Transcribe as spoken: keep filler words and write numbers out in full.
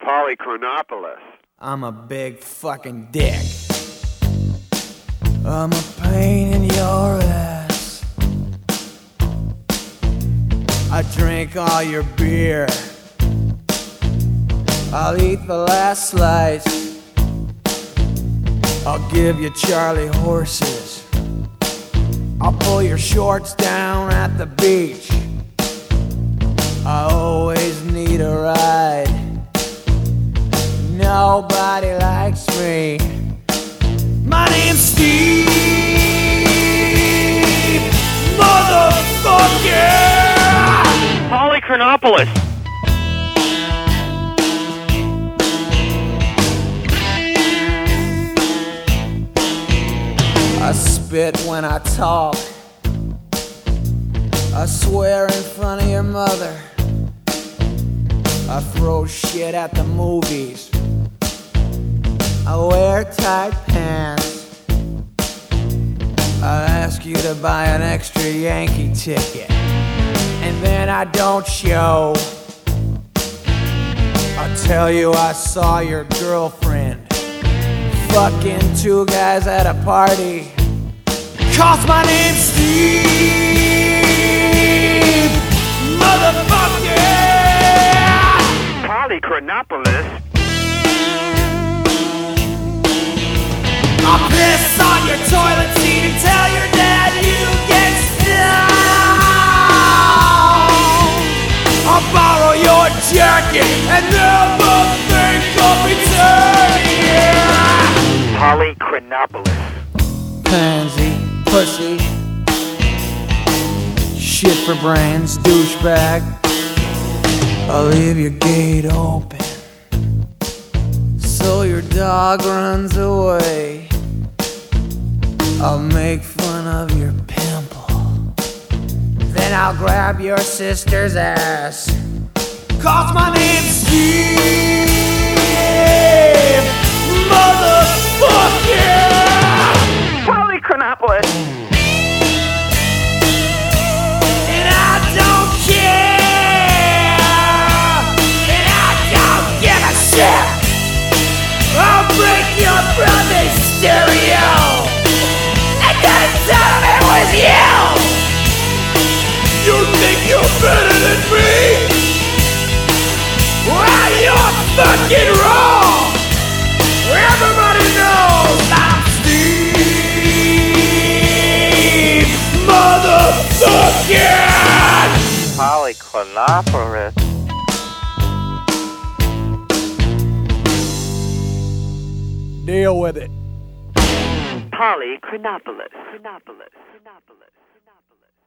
Polychronopoulos. I'm a big fucking dick. I'm a pain in your ass. I drink all your beer. I'll eat the last slice. I'll give you Charlie horses. I'll pull your shorts down at the beach. I always need a ride. Nobody likes me. My name's Steve, motherfucker! Polychronopoulos. I spit when I talk. I swear in front of your mother. I throw shit at the movies. I wear tight pants. I ask you to buy an extra Yankee ticket, and then I don't show. I tell you I saw your girlfriend fucking two guys at a party. 'Cause my name's Steve, motherfucker! Polychronopoulos. I'll piss on your toilet seat and tell your dad you get stoned. I'll borrow your jacket and never think of returning. Polychronopoulos. Pansy, pussy, shit for brains, douchebag. I'll leave your gate open so your dog runs away. I'll make fun of your pimple, then I'll grab your sister's ass. 'Cause my name's Steve, motherfucker! Polychronopoulos. And I don't care, and I don't give a shit. I'll break your brother's stereo, and then tell him it was you. You think you're better than me? Well, you're fucking wrong. Everybody knows I'm Steve, motherfucker! Polychronopoulos. Deal with it. Polychronopoulos. Chronopoulos. Chronopoulos. Chronopoulos.